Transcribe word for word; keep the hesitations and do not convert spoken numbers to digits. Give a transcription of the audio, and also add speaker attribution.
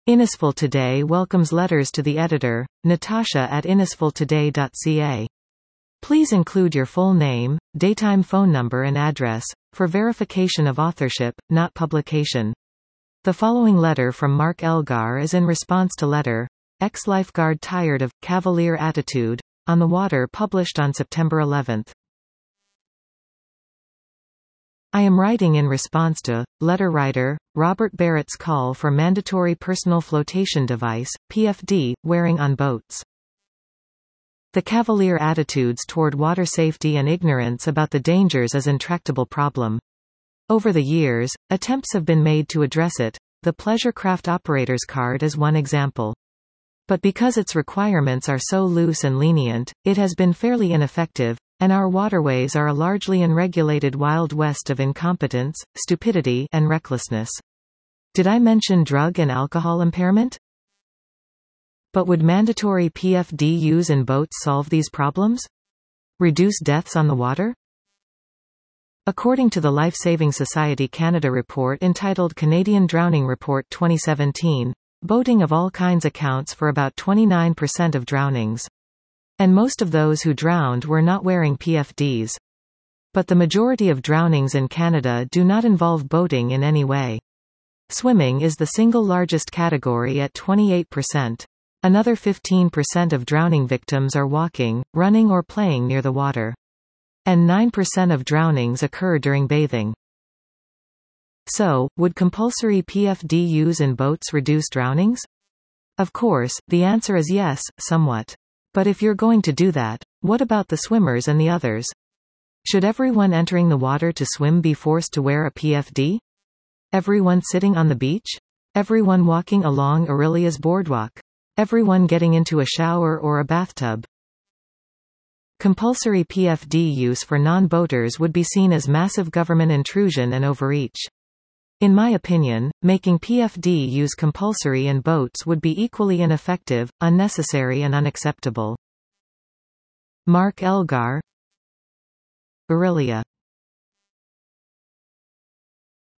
Speaker 1: Innisfil Today welcomes letters to the editor, Natasha at innisfil today dot c a. Please include your full name, daytime phone number and address, for verification of authorship, not publication. The following letter from Mark Elgar is in response to letter, ex-lifeguard tired of cavalier attitude on the water, published on September eleventh. I am writing in response to letter writer Robert Barrett's call for mandatory personal flotation device (P F D) wearing on boats. The cavalier attitudes toward water safety and ignorance about the dangers is an intractable problem. Over the years, attempts have been made to address it. The Pleasure Craft Operator's Card is one example. But because its requirements are so loose and lenient, it has been fairly ineffective, and our waterways are a largely unregulated wild west of incompetence, stupidity, and recklessness. Did I mention drug and alcohol impairment? But would mandatory P F D use in boats solve these problems? Reduce deaths on the water? According to the Life Saving Society Canada report entitled Canadian Drowning Report twenty seventeen, boating of all kinds accounts for about twenty-nine percent of drownings. And most of those who drowned were not wearing P F Ds. But the majority of drownings in Canada do not involve boating in any way. Swimming is the single largest category at twenty-eight percent. Another fifteen percent of drowning victims are walking, running or playing near the water. And nine percent of drownings occur during bathing. So, would compulsory P F D use in boats reduce drownings? Of course, the answer is yes, somewhat. But if you're going to do that, what about the swimmers and the others? Should everyone entering the water to swim be forced to wear a P F D? Everyone sitting on the beach? Everyone walking along Aurelia's boardwalk? Everyone getting into a shower or a bathtub? Compulsory P F D use for non-boaters would be seen as massive government intrusion and overreach. In my opinion, making P F D use compulsory in boats would be equally ineffective, unnecessary and unacceptable. Mark Elgar, Aurelia.